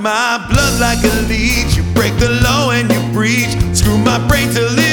my blood like a leech. You break the law and you breach. Screw my brain till it